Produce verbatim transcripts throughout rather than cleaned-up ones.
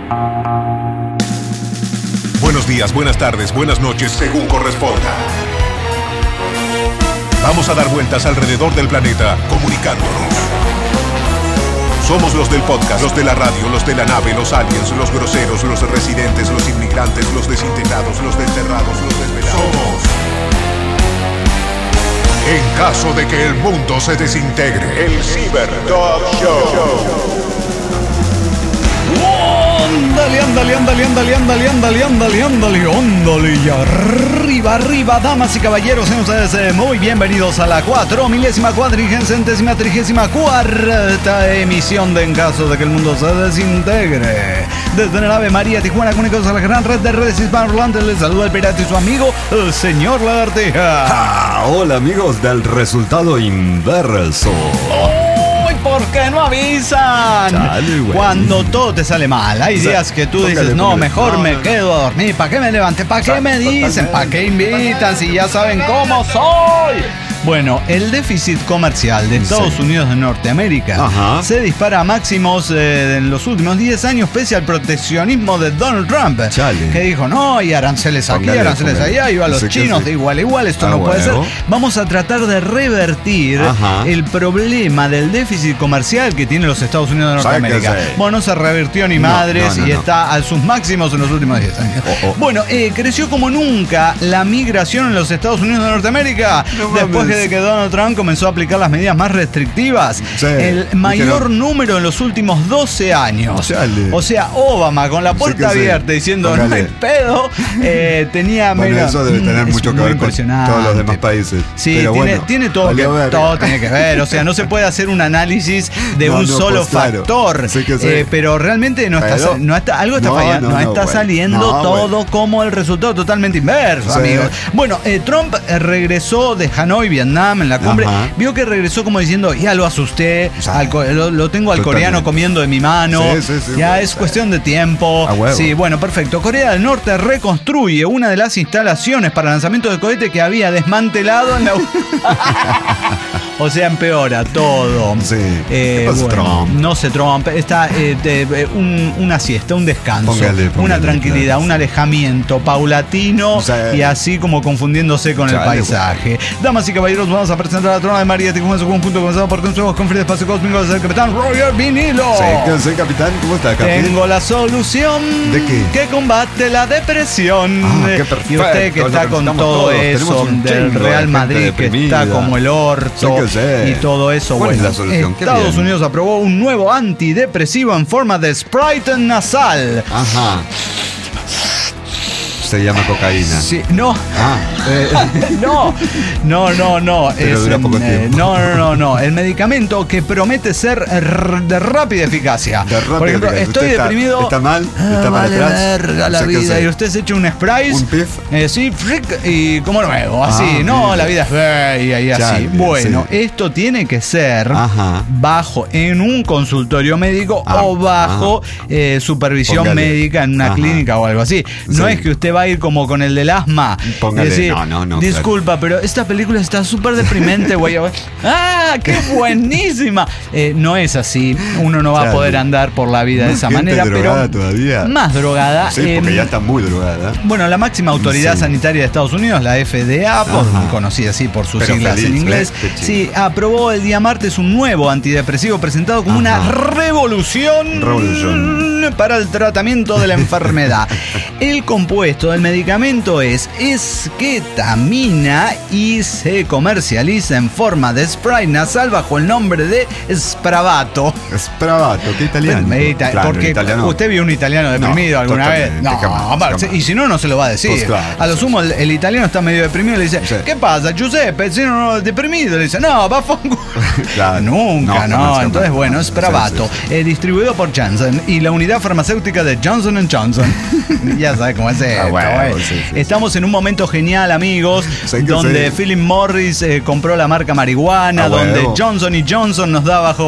Buenos días, buenas tardes, buenas noches, según corresponda. Vamos a dar vueltas alrededor del planeta, comunicándonos. Somos los del podcast, los de la radio, los de la nave, los aliens, los groseros, los residentes, los inmigrantes, los desintegrados, los desterrados, los desvelados. Somos. En caso de que el mundo se desintegre, el Ciberdog Show. Ándale, ándale, ándale, ándale, ándale, ándale, ándale, ándale, ándale, y arriba, arriba, damas y caballeros, sean ustedes eh, muy bienvenidos a la cuatro milésima, cuadrigésima, trigésima cuarta emisión de En caso de que el mundo se desintegre. Desde la nave María Tijuana, comunicados a la gran red de redes hispanohablantes, les saluda el pirata y su amigo, el señor Lagartija. Ah, hola amigos del resultado inverso. ¿Por qué no avisan? Chale, cuando todo te sale mal. Hay o sea, días que tú dices, póngale, no, mejor no, me no. quedo a dormir. ¿Para qué me levanté? ¿Para qué me dicen? ¿Para qué invitan? Si ya saben cómo soy. Bueno, el déficit comercial de Estados sí. Unidos de Norteamérica Ajá. se dispara a máximos eh, en los últimos diez años pese al proteccionismo de Donald Trump. Chale. Que dijo, no, hay aranceles aquí, póngale, aranceles póngale. allá, y a los sí, chinos sí. de igual a igual, esto ah, no bueno. puede ser. Vamos a tratar de revertir Ajá. el problema del déficit comercial que tiene los Estados Unidos de Norteamérica. Bueno, no se revirtió ni no, madres no, no, y no. está a sus máximos en los últimos diez años. Oh, oh. Bueno, eh, creció como nunca la migración en los Estados Unidos de Norteamérica no, después de que Donald Trump comenzó a aplicar las medidas más restrictivas. Sí, el mayor no. número en los últimos doce años. Chale. O sea, Obama con la puerta sí abierta sí. diciendo Póngale. no hay pedo, eh, tenía... Bueno, mira, eso debe tener mucho que ver con todos los demás países. Sí, pero tiene, bueno, tiene todo, que, todo tiene que ver. O sea, no se puede hacer un análisis de no, un no, solo pues, factor. Claro. Sí sí. Eh, pero realmente no está, pero, no está algo está no, fallando. No, no, no está bueno. saliendo no, todo bueno. como el resultado totalmente inverso, sí. amigos. Bueno, eh, Trump eh, regresó de Hanoi, Vietnam, en la cumbre. Ajá. Vio que regresó como diciendo, ya lo asusté, o sea, al, lo, lo tengo al totalmente. coreano comiendo de mi mano. Sí, sí, sí, ya bueno, es sí. cuestión de tiempo. Sí, bueno, perfecto. Corea del Norte reconstruye una de las instalaciones para lanzamiento de cohete que había desmantelado en la... O sea, empeora todo. Sí. Eh, bueno, Trump? No sé, Trump. Está eh, de, de, un, una siesta, un descanso, póngale, póngale, una tranquilidad, claro. un alejamiento paulatino o sea, y así como confundiéndose con chale, el paisaje. Bueno. Damas y caballeros, vamos a presentar a la trona de María Tijuana en su conjunto, comenzado por consejos con Free Espacio Cósmico del capitán Roger Vinilo. Sí, sí, capitán. ¿Cómo está, capitán? Tengo la solución ¿de qué? que combate la depresión. Ah, qué perfecto. Y usted que está con todo todos. eso del Real Madrid, que está como el orto. Sí, y todo eso, ¿cuál bueno, es la solución? Estados Unidos aprobó un nuevo antidepresivo en forma de Sprite nasal. Ajá. Se llama cocaína. Sí, no. Ah. Eh, no, no, no, no. Pero es, dura poco eh, tiempo. No, no, no, no. El medicamento que promete ser de rápida eficacia. De rápida Por ejemplo, eficacia. estoy está, deprimido. Está mal, está ah, para vale atrás. Verga la vida. Y usted se echa un Sprite. Un pif. Eh, sí, fric, y como nuevo, así. Ah, no, mira. La vida es bella y así. Chale, bueno, sí. esto tiene que ser Ajá. bajo en un consultorio médico ah, o bajo eh, supervisión Póngale. médica en una Ajá. clínica o algo así. No sí. es que usted va a ir como con el del asma. Póngale, decir, no, no, no. Disculpa, claro. pero esta película está súper deprimente, güey. ¡Ah, qué buenísima! Eh, no es así. Uno no va Chale. a poder andar por la vida de esa manera, pero todavía. más drogada. Sí, porque eh, ya está muy drogada. Bueno, la máxima autoridad sí. sanitaria de Estados Unidos, la F D A, por, conocida así por sus pero siglas feliz, en inglés, ¿eh? sí, aprobó el día martes un nuevo antidepresivo presentado como Ajá. una revolución, revolución para el tratamiento de la enfermedad. El compuesto del medicamento es esketamina y se comercializa en forma de spray nasal bajo el nombre de Spravato. Spravato, qué italiano. Pero, claro, porque italiano. Usted vio un italiano deprimido no, alguna vez. No, jamás, y si no, no se lo va a decir. Pues claro, a lo sumo, el, el italiano está medio deprimido y le dice, sí. ¿qué pasa, Giuseppe? Si no, no deprimido, le dice, no, va a fango. Claro. Nunca, no. no. no Entonces, bueno, Spravato, sí, sí, sí. Eh, distribuido por Janssen y la unidad farmacéutica de Johnson and Johnson. Ya sabes cómo es esto, ah, bueno, sí, sí, Estamos en un momento genial, amigos, sí, donde sí. Philip Morris eh, compró la marca marihuana, ah, donde bueno. Johnson y Johnson nos da bajo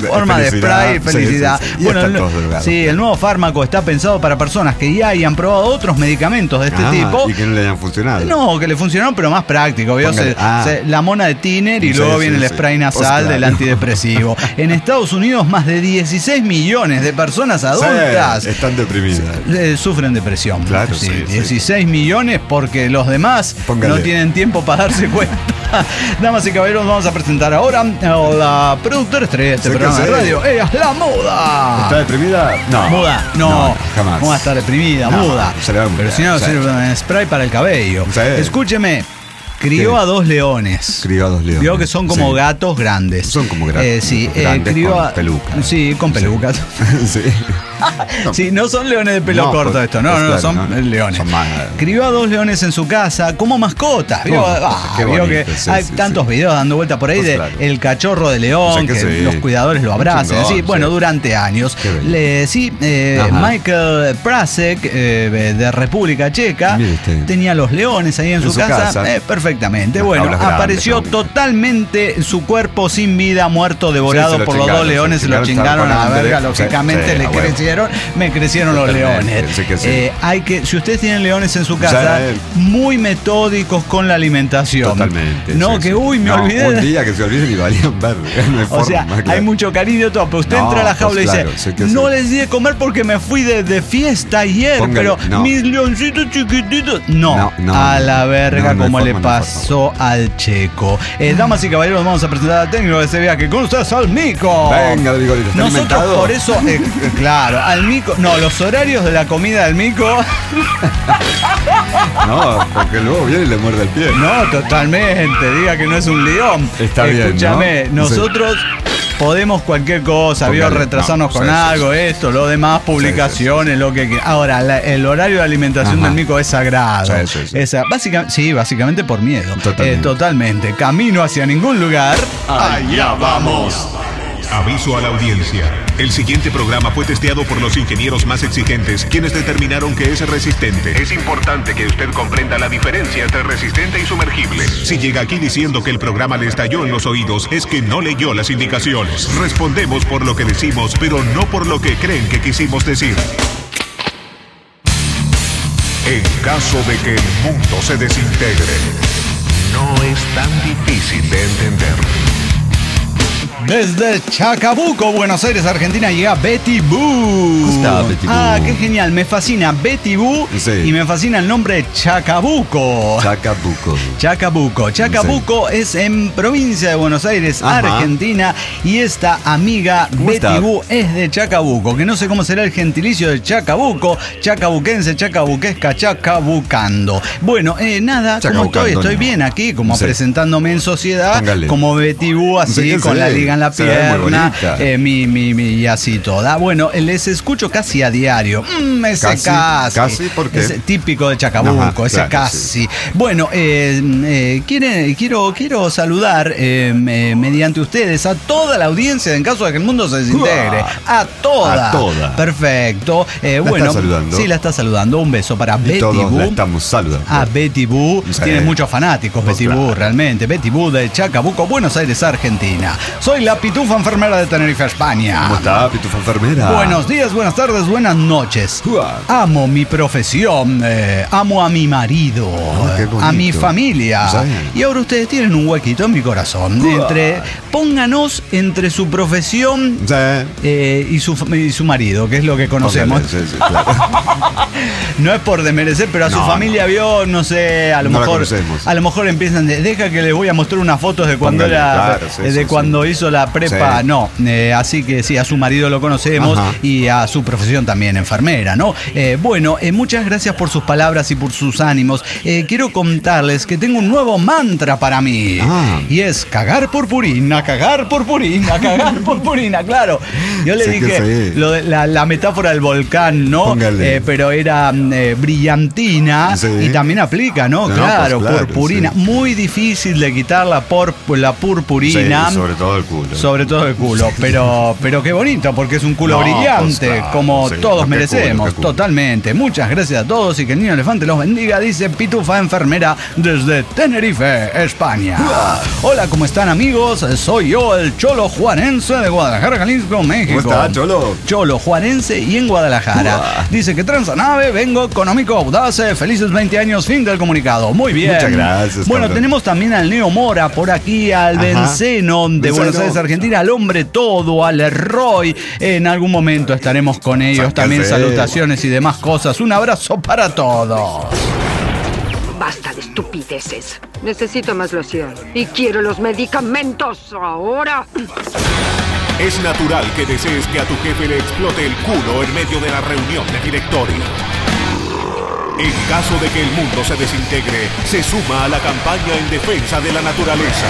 forma de spray, felicidad. Sí, sí, sí. Bueno, el, drogados, sí, el nuevo fármaco está pensado para personas que ya hayan probado otros medicamentos de este ah, tipo. Y que no le hayan funcionado. No, que le funcionaron, pero más práctico. ¿Vio? Se, ah. se, la mona de Tiner y sí, luego sí, viene sí. el spray nasal pues claro. del antidepresivo. En Estados Unidos, más de dieciséis millones de personas adultas sí, están deprimidas. Eh, sufren depresión. Claro, sí, sí, dieciséis sí. millones porque los demás Póngale. no tienen tiempo para darse cuenta. Damas y caballeros, vamos a presentar ahora a la productora estrella de este Sé programa que de sé. radio. Ella es la Muda. ¿Está deprimida? No. Muda, no, no jamás. ¿Cómo va a estar deprimida? No, muda. se le va a Pero mudar, si no, sí. sirve un spray para el cabello. Sí. Escúcheme. Crió ¿Qué? a dos leones. Crió a dos leones. Vio que son como Sí. gatos grandes. Son como gra- Eh, sí, eh, grandes crió con a- pelucas. Sí, con pelucas. sí. Sí, no son leones de pelo No, corto pues, esto, no, pues no, claro, son no, leones. son más- Crió a dos leones en su casa como mascotas. Vio, Como Ah, mascotas, qué vio bonito, que sí, hay sí, tantos sí. videos dando vuelta por ahí Pues de claro. el cachorro de león, O sea que que sí. los cuidadores lo Un abrazan. chingón, Sí, bueno, sí. durante años. Qué bello. Le, sí, eh, Ajá. Michael Prasek, eh, de República Checa, Mire usted. tenía los leones ahí en, En su, su casa, casa. eh, perfectamente. Las Bueno, jaulas grandes, apareció seguramente. totalmente su cuerpo sin vida, muerto, devorado Sí, se lo por los chingaron, dos leones, se se lo chingaron, chingaron a la estaban con verga, hambre. lógicamente Sí, le a huevo. crecieron, me crecieron los Totalmente, leones. sí que sí. Eh, hay que, si ustedes tienen leones en su casa, Sí. muy metódicos con la alimentación. Totalmente. No, sí, que sí. uy, me No, olvidé. Un de- día que se olviden y valían verde. No hay O sea, forma, hay claro. mucho cariño todo, pero usted No, entra a la pues jaula y claro, dice, sí que sí. no les di de comer porque me fui de, de fiesta ayer, Póngale, pero no. mis leoncitos chiquititos. No, No, no, a no, la no, verga, no hay como le forma, no hay pasó al checo. Eh, damas y caballeros, vamos a presentar al técnico de este viaje. Con ustedes al Mico. Venga, Vigorito, ¿está Nosotros alimentado? por eso, eh, eh, claro, al Mico, no, los horarios de la comida del Mico, No, porque luego viene y le muerde el pie. no, totalmente, diga que no es un león. Está bien, Escúchame, ¿no? nosotros podemos cualquier cosa, vio, Póngale, retrasarnos no, con sí, sí, algo, sí. esto, lo demás, publicaciones, lo que quiera. Ahora, la- el horario de alimentación Ajá. del Mico es sagrado. Sí, sí, sí. Esa- básicamente, sí, básicamente por miedo. Totalmente. Eh, totalmente. Camino hacia ningún lugar. Allá vamos. Aviso a la audiencia. El siguiente programa fue testeado por los ingenieros más exigentes, quienes determinaron que es resistente. Es importante que usted comprenda la diferencia entre resistente y sumergible. Si llega aquí diciendo que el programa le estalló en los oídos, es que no leyó las indicaciones. Respondemos por lo que decimos, pero no por lo que creen que quisimos decir. En caso de que el mundo se desintegre, no es tan difícil de entender. Desde Chacabuco, Buenos Aires, Argentina, llega Betty Boo. ¿Cómo está, Betty Boo? Ah, qué genial. Me fascina Betty Boo Sí. y me fascina el nombre de Chacabuco. Chacabuco. Chacabuco. Chacabuco es en provincia de Buenos Aires, Ajá. Argentina. Y esta amiga ¿Cómo Betty está? Boo es de Chacabuco. Que no sé cómo será el gentilicio de Chacabuco. Chacabuquense, chacabuquesca, chacabucando. Bueno, eh, nada, ¿cómo Chacabucando, estoy? Estoy no. bien aquí, como Sí. presentándome en sociedad. Póngale. Como Betty Boo, así, Sí que con sí. la liga en la Se ve muy pierna. bonita. eh, mi, mi, mi, y así toda. Bueno, les escucho casi a diario. Mm, ese Casi, casi. casi, ¿por qué? Ese típico de Chacabuco, Ajá, ese claro, casi. Bueno, eh, eh, quiere- quiero, quiero saludar eh, me- mediante ustedes a toda la audiencia en caso de que el mundo se desintegre. A toda. A toda. Perfecto. Eh, ¿La bueno, está saludando? sí, la está saludando. Un beso para Y Betty todos Boo. la estamos saludando. Ah, Betty Boo. Sí. Tiene muchos fanáticos, Pues Betty claro. Boo, realmente. Betty Boo de Chacabuco, Buenos Aires, Argentina. Soy la pitufa enfermera de Tenerife, España. ¿Cómo está, Pitufa enfermera? Buenos días, buenas tardes, buenas noches. Uah. Amo mi profesión, eh, amo a mi marido, Ah, qué bonito. a mi familia. Sí. Y ahora ustedes tienen un huequito en mi corazón. Uah. Entre, pónganos entre su profesión Sí. eh, y, su, y su marido, que es lo que conocemos. Póngale, sí, sí, claro. No es por desmerecer, pero a su No, familia vio, no sé, a lo No la mejor, conocemos. a lo mejor empiezan de, deja que les voy a mostrar unas fotos de cuando Póngale, era, claro, sí, de sí, cuando sí. hizo la prepa, Sí. no, eh, así que sí, a su marido lo conocemos Ajá. y a su profesión también, enfermera, ¿no? Eh, bueno, eh, muchas gracias por sus palabras y por sus ánimos. Eh, quiero contarles que tengo un nuevo mantra para mí Ah. y es cagar purpurina, cagar purpurina, cagar purpurina, claro. Yo le Sí que dije sí. lo de la, la metáfora del volcán, ¿no? Póngale. Eh, pero era mm, eh, brillantina Sí. y también aplica, ¿no? No, claro, pues claro, purpurina. sí. Muy difícil de quitar la, por, la Sí, purpurina. sobre todo el culo. culo. Sobre todo el culo, pero, pero qué bonito, porque es un culo No, brillante, pues, claro, como sí, todos qué merecemos, culo, qué culo. totalmente. Muchas gracias a todos y que el niño elefante los bendiga, dice Pitufa Enfermera desde Tenerife, España. Hola, ¿cómo están, amigos? Soy yo, el Cholo Juarense de Guadalajara, Jalisco, México. ¿Cómo está, Cholo? Cholo Juarense y en Guadalajara. Uah. Dice que transanave, vengo económico, audaz, felices veinte años, fin del comunicado. Muy bien. Muchas gracias, Bueno, cabrón. tenemos también al Neo Mora por aquí, al Ajá. Benceno de Benceno. Buenos Aires, Argentina, al Hombre Todo, al Roy. En algún momento estaremos con ellos. Sáquense. También salutaciones y demás cosas. Un abrazo para todos. Basta de estupideces. Necesito más loción. Y quiero los medicamentos ahora. Es natural que desees que a tu jefe le explote el culo en medio de la reunión de directorio. En caso de que el mundo se desintegre, se suma a la campaña en defensa de la naturaleza.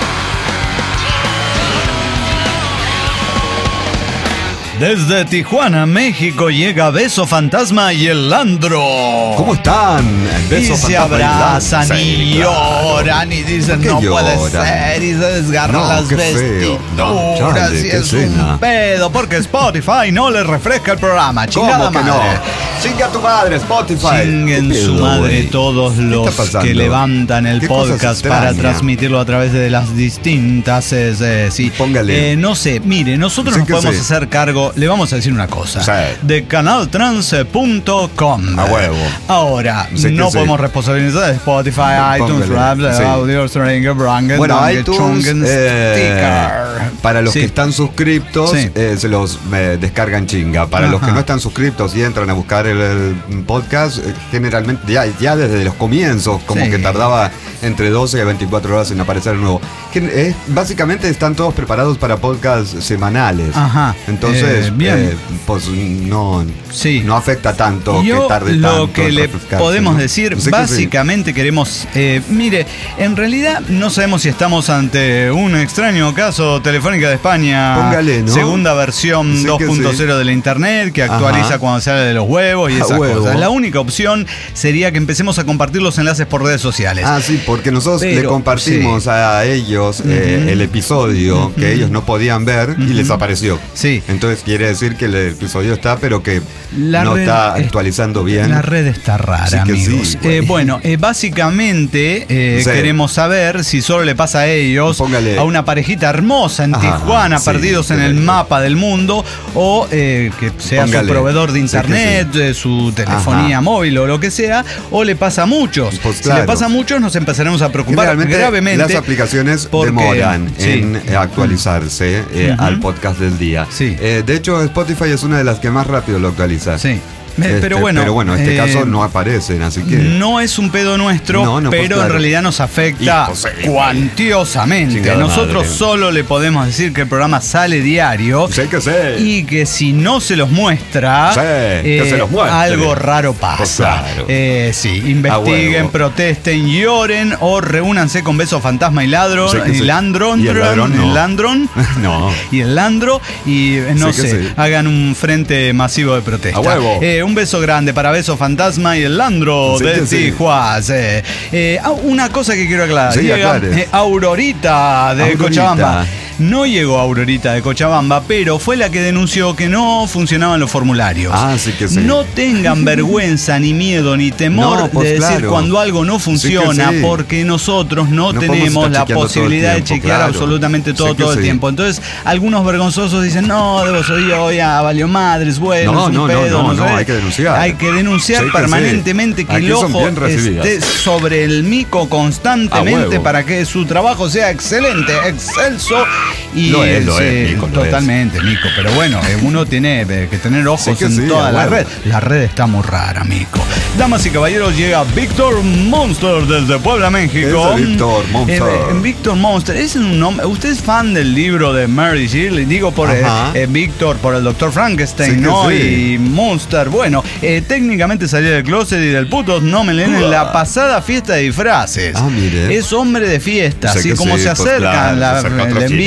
Desde Tijuana, México, llega Beso Fantasma y el Landro. ¿Cómo están? Beso y se fantasma y abrazan lanza. y Sí, lloran y dicen ¿Por no qué puede lloran? ser y se desgarran No, las qué feo. No, vestiduras chale, y qué es escena. un pedo porque Spotify no les refresca el programa. Chingada ¿Cómo que madre. no? Chinga tu madre, Spotify. Chinguen ¿Qué su pedo, madre güey? todos ¿Qué los está pasando? que levantan el ¿Qué cosas podcast para extrañas? transmitirlo a través de las distintas. eh, eh, sí. Póngale. Eh, no sé, mire, nosotros Sí nos que podemos sí. hacer cargo, le vamos a decir una cosa, Sí. de canaltrans punto com. A huevo. Ahora, Sí que no sí. podemos responsabilizar de Spotify, iTunes, Póngale. Rap, Sí. Audio, Stringer, Brangen, Bueno, Dunge, iTunes, Chungen, eh, Sticker. para los Sí. que están suscriptos, Sí. eh, se los eh, descargan chinga. Para los que Ajá. no están suscriptos y entran a buscar el, el podcast, eh, generalmente ya, ya desde los comienzos, como Sí. que tardaba entre doce y veinticuatro horas en aparecer el nuevo. Gen- eh, básicamente están todos preparados para podcasts semanales. Ajá. Entonces, Eh, bien. eh, pues no, Sí. no afecta tanto Yo que tarde lo tanto que en le refrescarse, podemos ¿no? decir, Sé que sí. básicamente queremos, eh, mire, en realidad no sabemos si estamos ante un extraño caso Telefónica de España, Póngale, ¿no? segunda versión Sí dos que punto cero sí. de la internet, que actualiza Ajá. cuando sale de los huevos y A esas huevo. cosas. La única opción sería que empecemos a compartir los enlaces por redes sociales. Ah, sí, porque nosotros Pero, le compartimos sí. a ellos eh, Ujú. el episodio que ellos no podían ver y les apareció. Sí. Entonces quiere decir que el episodio está, pero que La no red está es- actualizando bien. La red está rara, Sí que sí, amigos. güey. Eh, bueno, eh, básicamente eh, Sí. queremos saber si solo le pasa a ellos, Póngale. a una parejita hermosa en Ajá, Tijuana, sí, perdidos en sí. el mapa del mundo, o eh, que sea Póngale. su proveedor de Sí que internet, sí. eh, su telefonía Ajá. móvil o lo que sea, o le pasa a muchos. Pues Si le claro. pasa a muchos, nos empezaremos a preocupar Generalmente gravemente. las aplicaciones porque- demoran sí. en eh, actualizarse eh, Ujú. al podcast del día. Sí. Eh, de hecho, Spotify es una de las que más rápido lo actualiza. Sí. Eh, Este, pero bueno, pero bueno, en este eh, caso no aparecen, así que... No es un pedo nuestro, No, no, pues pero claro. en realidad nos afecta Imposible. cuantiosamente. Chingada Nosotros madre. solo le podemos decir que el programa sale diario Sé que sé. y que si no se los muestra, Sí, que se los muestre. algo raro pasa. Pues claro. Eh, sí, A investiguen, huevo. protesten, lloren o reúnanse con Beso Fantasma y Ladrón, Sí que y sí. Landron, Y el ladrón no. el Landron No. y el Landro y eh, no Sí que sé, sí. hagan un frente masivo de protesta. A huevo. Eh, un beso grande para Beso Fantasma y el Landro Sí de que sí. Tijuana. Eh, eh, ah, una cosa que quiero aclarar. Sí, Llega aclare. eh, Aurorita de Aurorita. Cochabamba. No llegó Aurorita de Cochabamba, pero fue la que denunció que no funcionaban los formularios. Ah, sí que sí. No tengan vergüenza, ni miedo, ni temor No, pues de decir claro. cuando algo no funciona, Sí que sí. porque nosotros no, No podemos tenemos estar la chequeando todo el posibilidad de tiempo, chequear claro. absolutamente todo Sí que todo el sí. tiempo. Entonces, algunos vergonzosos dicen, no, debo soy yo, ya valió madres, bueno, No, es un no, no, pedo, no, sé". no, hay que denunciar. Hay que denunciar Sí que permanentemente sí. que el Aquí son ojo bien recibidas. esté sobre el mico A constantemente huevo. para que su trabajo sea excelente, excelso y Lo es, lo sí, es, Mico, lo totalmente, Mico. Pero bueno, eh, uno tiene eh, que tener ojos Sí que en sí, toda a la huevo. red. La red está muy rara, Mico. Damas y caballeros, llega Víctor Monster desde Puebla, México. Ese Víctor Monster. Eh, eh, Víctor Monster, es un nombre. ¿Usted es fan del libro de Mary Shelley? Digo por eh, Ajá. eh, Víctor, por el doctor Frankenstein, Sí que ¿no? sí. Y Monster. Bueno, eh, técnicamente salió del closet y del puto no me leen en la pasada fiesta de disfraces. Ah, mire. Es hombre de fiesta, Sé así que como sí, se pues acerca, claro, la, se acerca otro le envía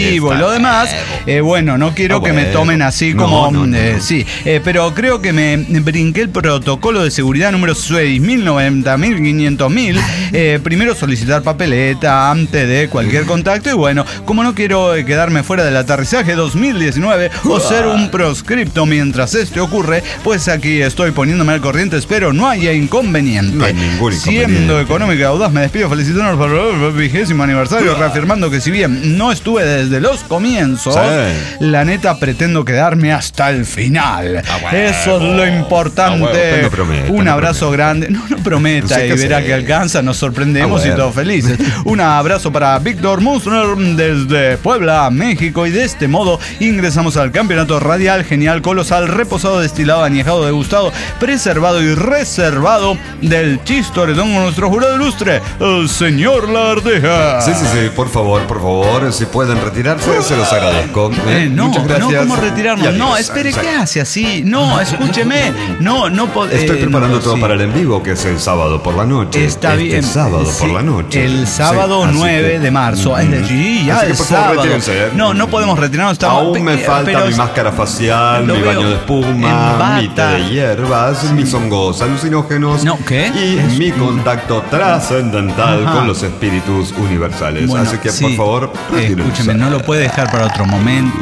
vivo y lo demás, eh, bueno, no quiero que me tomen así como... No, no, no, eh, no. Sí, eh, pero creo que me brinqué el protocolo de seguridad número seis mil, noventa mil, quinientos mil. Eh, primero solicitar papeleta antes de cualquier contacto y bueno, como no quiero quedarme fuera del aterrizaje dos mil diecinueve o ser un proscripto mientras este ocurre, pues aquí estoy poniéndome al corriente, espero no haya inconveniente. No hay ningún inconveniente. Siendo económica y audaz, me despido felicitándonos por el vigésimo aniversario, reafirmando que si bien no estuve desde los comienzos, sí, la neta pretendo quedarme hasta el final. Ah, bueno. Eso es lo importante. Ah, bueno, no prometa, un abrazo no grande. No, no prometa, no sé y verá que alcanza, nos sorprendemos ah, bueno. y todos felices. Un abrazo para Víctor Musner desde Puebla, México, y de este modo ingresamos al campeonato radial genial, colosal, reposado, destilado, añejado, degustado, preservado y reservado del chistoretón con nuestro jurado ilustre, el señor Lardeja. Sí, sí, sí, por favor, por favor, si pueden retirarse, se los agradezco. Eh, eh, no, Muchas gracias. No, ¿cómo retirarnos? No, espere, ¿qué hace así? No, escúcheme. No, no puedo. Estoy preparando no, todo sí. para el en vivo, que es el sábado por la noche. Está este bien. sábado sí, por la noche. El sábado sí, nueve que, de marzo. Es decir, ya el sábado. Favor, no, no podemos retirarnos. Estamos, Aún me falta pero, mi máscara facial, mi baño de espuma, mi té de hierbas, sí. mis hongos alucinógenos. No, ¿qué? Y es mi contacto trascendental con los espíritus universales. Bueno, Así que, sí. por favor, eh, escúcheme, no lo puede dejar para otro momento.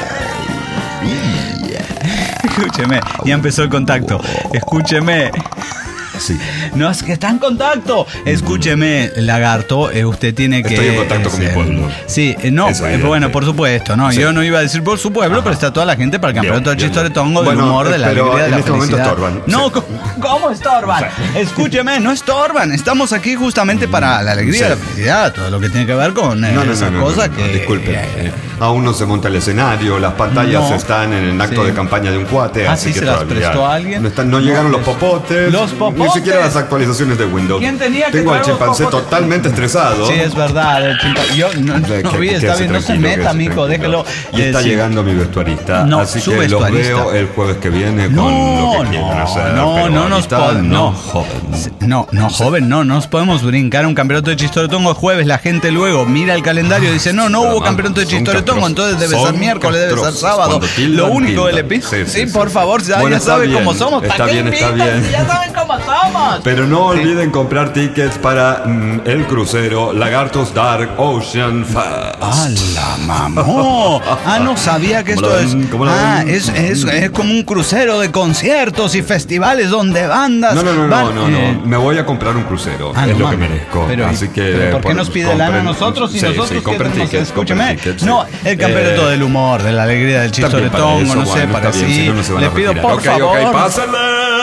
Escúcheme, ya empezó el contacto. Escúcheme. Sí. No, es que está en contacto. Escúcheme, lagarto, eh, usted tiene que... Estoy en contacto eh, con mi pueblo. Sí, eh, no, eh, bueno, por supuesto, no, sí. yo no iba a decir por su pueblo, Ajá. pero está toda la gente para el campeonato del chistoretongo, del bueno, humor, de la alegría, de la este felicidad. Estorban. No, sí. ¿cómo estorban? Sí. Escúcheme, no estorban. Estamos aquí justamente para la alegría, sí. la felicidad, todo lo que tiene que ver con eh, no, no, esas no, no, cosas no, no, que... No, disculpe, eh, eh, aún no se monta el escenario, las pantallas no. están en el acto sí. de campaña de un cuate, ¿Ah, así sí que se las prestó a alguien? No, están, no llegaron no, los popotes. Los popotes. Ni siquiera las actualizaciones de Windows. ¿Quién tenía que Tengo al chimpancé totalmente estresado. Sí, es verdad. El chimpancé. Yo no, no, no vi, está bien, no se meta, mijo, déjelo. Y está eh, llegando sí. mi vestuarista. No, así que los veo el jueves que viene con no, lo que quieran hacer. No, pero no nos podemos. No, joven. No, no, joven, no. Nos podemos brincar un campeonato de chistoretongo el jueves. La gente luego mira el calendario y dice: No, no hubo campeonato de chistoretongo, entonces debe ser miércoles, debe ser sábado. Lo único que le pido. Sí, por favor, ya saben cómo somos. Está bien, está bien. Ya saben cómo somos. Pero no olviden comprar tickets para mm, el crucero Lagartos Dark Ocean Fest. ¡Ah, la mamó! Ah, no sabía que esto es... Ah, es, es, es como un crucero de conciertos y festivales donde bandas... No, no, no, van, no, no, eh... no. Me voy a comprar un crucero. Ah, es no, lo que merezco. Pero, Así que... pero ¿por qué por, nos pide lana a nosotros y sí, nosotros sí, compren tenemos? tickets, Escúcheme. Tickets, no, el campeonato eh, del humor, de la alegría del chistoretongo, no sé, para bien, sí. Si no, no se van Le a pido retirar. por okay, favor... Ok, pásenle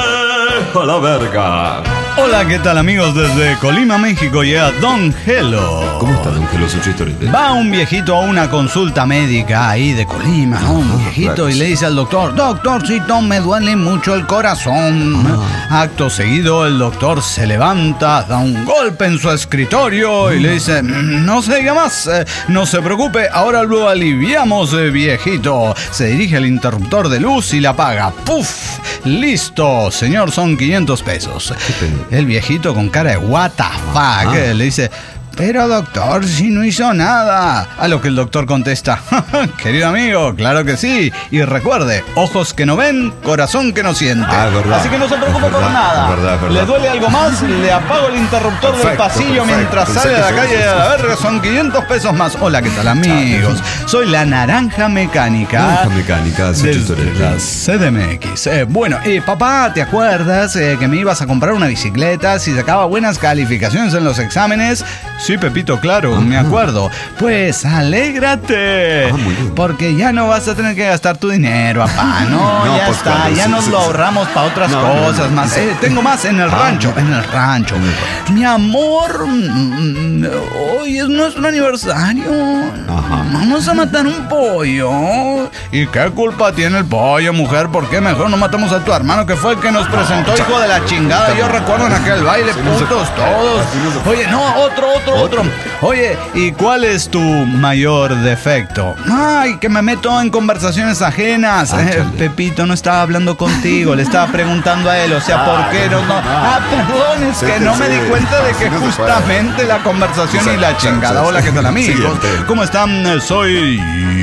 a la verga. Hola, ¿qué tal, amigos? Desde Colima, México, llega Don Gelo. ¿Cómo está, Don Gelo, su chistorete? Va un viejito a una consulta médica ahí de Colima, ¿no? Un viejito, y le dice al doctor: doctorcito, me duele mucho el corazón. Ah. Acto seguido, el doctor se levanta, da un golpe en su escritorio y le dice: no se diga más, eh, no se preocupe, ahora lo aliviamos, eh, viejito. Se dirige al interruptor de luz y la apaga. ¡Puf! Listo, señor, son quinientos pesos. El viejito con cara de what the fuck ah. le dice: pero doctor, si no hizo nada. A lo que el doctor contesta: querido amigo, claro que sí. Y recuerde, ojos que no ven, corazón que no siente. Ah, es verdad. Así que no se preocupe verdad, por nada. Es verdad, es verdad. ¿Le duele algo más? Le apago el interruptor perfecto, del pasillo perfecto. mientras Pensé sale a la calle a la verga. Son quinientos pesos más. Hola, ¿qué tal, amigos? Soy la Naranja Mecánica. Naranja Mecánica, desde la C D M X. Eh, bueno, eh, papá, ¿te acuerdas eh, que me ibas a comprar una bicicleta si sacaba buenas calificaciones en los exámenes? Sí, Pepito, claro, Ajá. me acuerdo. Pues alégrate, ah, porque ya no vas a tener que gastar tu dinero, papá. No, no ya pues está, claro, ya sí, nos sí, lo sí, ahorramos sí. para otras no, cosas no, no, más. Sí. Eh, tengo más en el ah, rancho, en el rancho. Mi amor, mm, hoy es nuestro aniversario. Ajá. Vamos a matar un pollo. ¿Y qué culpa tiene el pollo, mujer? ¿Por qué mejor no matamos a tu hermano, que fue el que nos presentó, hijo de la chingada? Yo recuerdo en aquel baile, putos todos. Oye, no, otro, otro. otro. Oye, ¿y cuál es tu mayor defecto? Ay, que me meto en conversaciones ajenas. Ah, eh, Pepito no estaba hablando contigo, le estaba preguntando a él, o sea, ¿por qué no? no? Ah, perdón, es Sí, que no sí. me di cuenta de que Así no se justamente la conversación Sí, y la sí, chingada. sí, Hola, sí. ¿qué tal, amigos? Siguiente. ¿Cómo están? Soy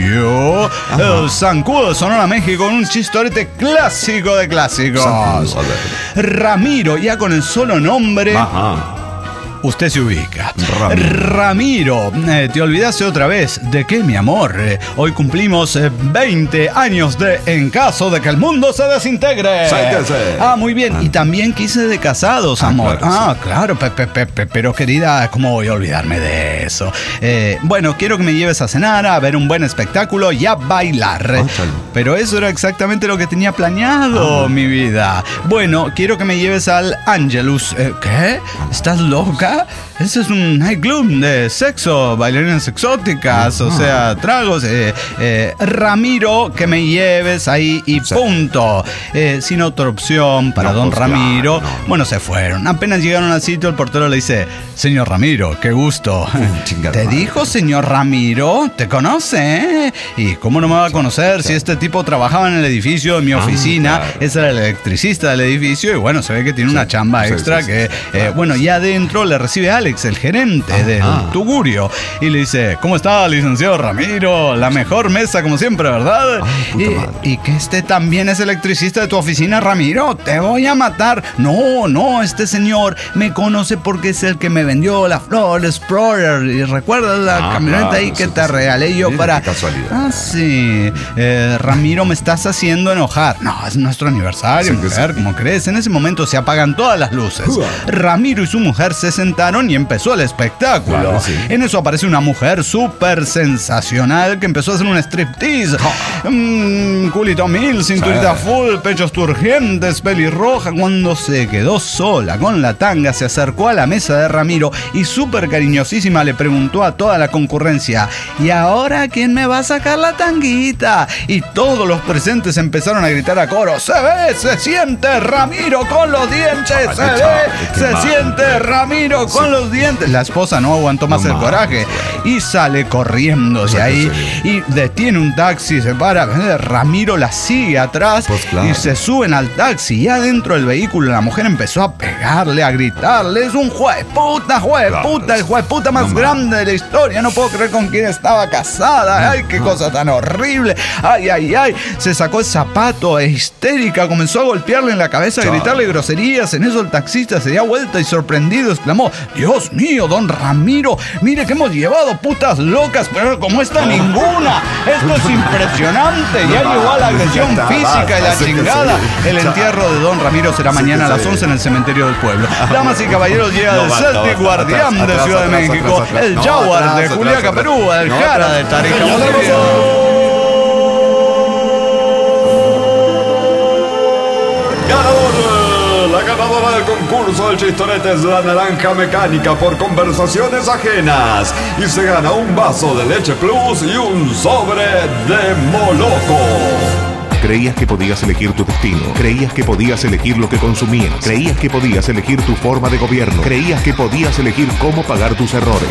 yo, el Zancudo de Sonora, México, un chistorete clásico de clásicos. Zancudo, a ver. Ramiro, ya con el solo nombre. Ajá. Usted se ubica. Ramiro. Ramiro, eh, te olvidaste otra vez. ¿De qué, mi amor? Eh, hoy cumplimos eh, veinte años de En caso de que el mundo se desintegre. Sáquese. Ah, muy bien. Y también quince de casados, Ah, amor. claro, ah, claro. Pe, pe, pe, pe, pero querida, ¿cómo voy a olvidarme de eso? Eh, bueno, quiero que me lleves a cenar, a ver un buen espectáculo y a bailar. Ah, chale. Pero eso era exactamente lo que tenía planeado, mi vida. Bueno, quiero que me lleves al Angelus. Eh, ¿Qué? ¿Estás loca? Ese es un nightclub de sexo, bailarinas exóticas, o sea, tragos. Eh, eh, Ramiro, que me lleves ahí y Sí. punto. Eh, sin otra opción para No, don pues, Ramiro. claro, no. Bueno, se fueron. Apenas llegaron al sitio, el portero le dice: señor Ramiro, qué gusto. chingada ¿Te madre. dijo señor Ramiro? ¿Te conoce? ¿Eh? ¿Y cómo no me va a conocer si este tipo trabajaba en el edificio de mi oficina? claro. Ese era el electricista del edificio y bueno, se ve que tiene una chamba sí, extra sí, que, sí, eh, claro. bueno, y adentro le recibe Alex, el gerente del Tugurio, y le dice: ¿cómo está, licenciado Ramiro? La mejor mesa como siempre, ¿verdad? Ay, puta y, madre. y que este también es electricista de tu oficina, Ramiro. Te voy a matar. No, no, este señor me conoce porque es el que me vendió la Ford Explorer. Y recuerdas la Ah, camioneta claro, ahí que sí, te sí. regalé yo Mira, para... qué casualidad. Ah, sí. Eh, Ramiro, me estás haciendo enojar. No, es nuestro aniversario, Sí, que mujer, sí. ¿cómo crees? En ese momento se apagan todas las luces. Uah. Ramiro y su mujer se sentaron y empezó el espectáculo. Claro, sí. En eso aparece una mujer súper sensacional que empezó a hacer un striptease. Mm, culito mil, cinturita Sí. full, pechos turgentes, pelirroja. Cuando se quedó sola con la tanga, se acercó a la mesa de Ramiro y súper cariñosísima le preguntó a toda la concurrencia: ¿y ahora quién me va a sacar la tanguita? Y todos los presentes empezaron a gritar a coro: ¡se ve, se siente Ramiro con los dientes! Chale, ¡Se ve, chale, qué se mal, siente güey. Ramiro con los dientes! La esposa no aguantó más No el mames, coraje y sale corriendo de Sí, ahí sí. y detiene un taxi, se para. Ramiro la sigue atrás Pues claro. y se suben al taxi. Y adentro del vehículo la mujer empezó a pegarle, a gritarle: ¡es un juez puta, juez Claro, puta, el juez puta más no grande de la historia! No puedo creer con quién estaba casada. ¡Ay, qué cosa tan horrible! ¡Ay, ay, ay! Se sacó el zapato e histérica comenzó a golpearle en la cabeza, a Chale. gritarle groserías. En eso el taxista se dio vuelta y sorprendido exclamó: ¡Dios mío, don Ramiro! Mire que hemos llevado putas locas, pero como esta ninguna. Esto es impresionante. Ya llegó a la agresión Ya está, física y la basta, sí que chingada. sí. El entierro de don Ramiro será Sí, mañana a que las sí. once en el cementerio del pueblo. Damas y caballeros, llega No, el basta, Celtic basta, Guardián atrás, de atrás, Ciudad de atrás, México, atrás, atrás. el No, Jaguar atrás, de atrás, Juliaca, atrás. Perú, el No, Jara atrás. de Tarija, Ya Bolivia. ¡Ganador! La ganadora del concurso del chistorete es la naranja mecánica por conversaciones ajenas. Y se gana un vaso de leche plus y un sobre de Moloco. Creías que podías elegir tu destino. Creías que podías elegir lo que consumías. Creías que podías elegir tu forma de gobierno. Creías que podías elegir cómo pagar tus errores.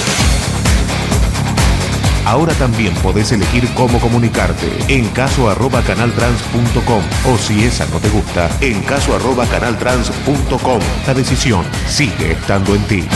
Ahora también podés elegir cómo comunicarte. En caso arroba canaltrans punto com. O si esa no te gusta, en caso arroba canaltrans punto com. La decisión sigue estando en ti.